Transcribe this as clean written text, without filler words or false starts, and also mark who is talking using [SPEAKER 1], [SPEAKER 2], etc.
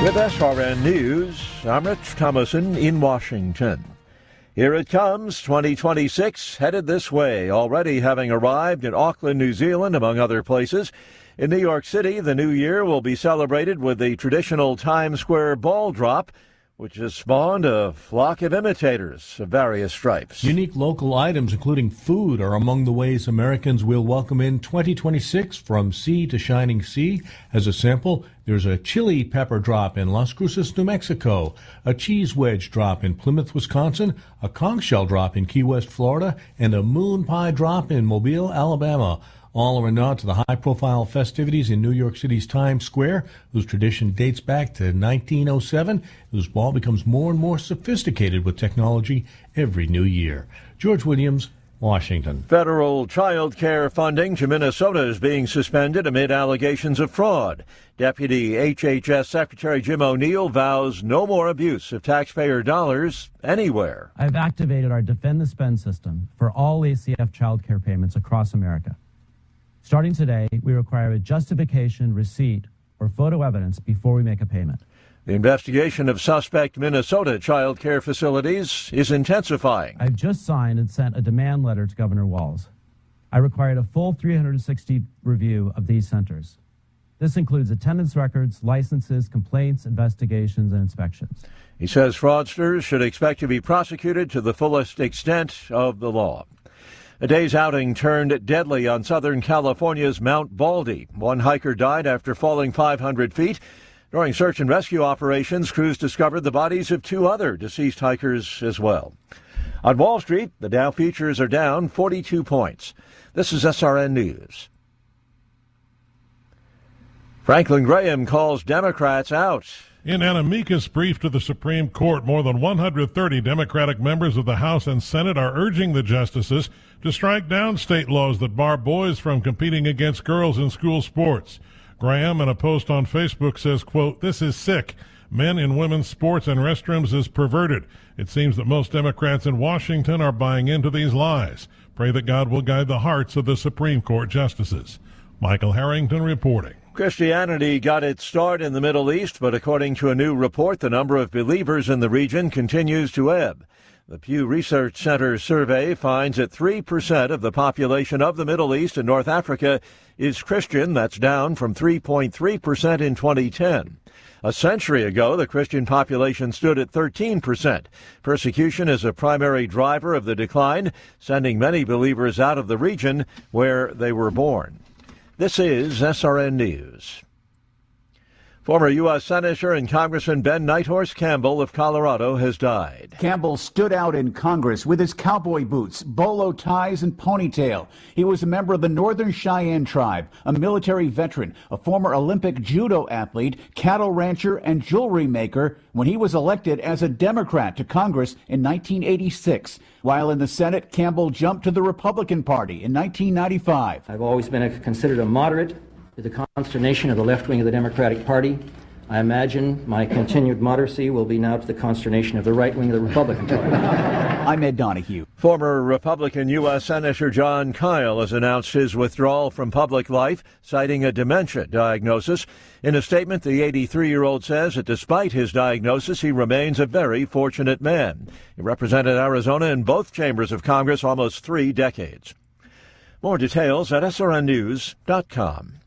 [SPEAKER 1] With SRN News, I'm Rich Thomason in Washington. Here it comes, 2026, headed this way, already having arrived in Auckland, New Zealand, among other places. In New York City, the new year will be celebrated with the traditional Times Square ball drop, which has spawned a flock of imitators of various stripes.
[SPEAKER 2] Unique local items, including food, are among the ways Americans will welcome in 2026 from sea to shining sea. As a sample, there's a chili pepper drop in Las Cruces, New Mexico, a cheese wedge drop in Plymouth, Wisconsin, a conch shell drop in Key West, Florida, and a moon pie drop in Mobile, Alabama. All are a nod to the high-profile festivities in New York City's Times Square, whose tradition dates back to 1907, whose ball becomes more and more sophisticated with technology every new year. George Williams, Washington.
[SPEAKER 1] Federal child care funding to Minnesota is being suspended amid allegations of fraud. Deputy HHS Secretary Jim O'Neill vows no more abuse of taxpayer dollars anywhere.
[SPEAKER 3] I've activated our Defend the Spend system for all ACF child care payments across America. Starting today, we require a justification, receipt, or photo evidence before we make a payment.
[SPEAKER 1] The investigation of suspect Minnesota child care facilities is intensifying.
[SPEAKER 3] I've just signed and sent a demand letter to Governor Walz. I required a full 360 review of these centers. This includes attendance records, licenses, complaints, investigations, and inspections.
[SPEAKER 1] He says fraudsters should expect to be prosecuted to the fullest extent of the law. A day's outing turned deadly on Southern California's Mount Baldy. One hiker died after falling 500 feet. During search and rescue operations, crews discovered the bodies of two other deceased hikers as well. On Wall Street, the Dow futures are down 42 points. This is SRN News. Franklin Graham calls Democrats out.
[SPEAKER 4] In an amicus brief to the Supreme Court, more than 130 Democratic members of the House and Senate are urging the justices to strike down state laws that bar boys from competing against girls in school sports. Graham, in a post on Facebook, says, quote, "This is sick. Men in women's sports and restrooms is perverted. It seems that most Democrats in Washington are buying into these lies. Pray that God will guide the hearts of the Supreme Court justices." Michael Harrington reporting.
[SPEAKER 1] Christianity got its start in the Middle East, but according to a new report, the number of believers in the region continues to ebb. The Pew Research Center survey finds that 3% of the population of the Middle East and North Africa is Christian. That's down from 3.3% in 2010. A century ago, the Christian population stood at 13%. Persecution is a primary driver of the decline, sending many believers out of the region where they were born. This is SRN News. Former U.S. Senator and Congressman Ben Nighthorse Campbell of Colorado has died.
[SPEAKER 5] Campbell stood out in Congress with his cowboy boots, bolo ties, and ponytail. He was a member of the Northern Cheyenne tribe, a military veteran, a former Olympic judo athlete, cattle rancher, and jewelry maker when he was elected as a Democrat to Congress in 1986. While in the Senate, Campbell jumped to the Republican Party in 1995.
[SPEAKER 6] I've always been considered a moderate, to the consternation of the left wing of the Democratic Party. I imagine my continued moderacy will be now to the consternation of the right wing of the Republican Party.
[SPEAKER 5] I'm Ed Donahue.
[SPEAKER 1] Former Republican U.S. Senator Jon Kyl has announced his withdrawal from public life, citing a dementia diagnosis. In a statement, the 83-year-old says that despite his diagnosis, he remains a very fortunate man. He represented Arizona in both chambers of Congress almost 3 decades. More details at srnnews.com.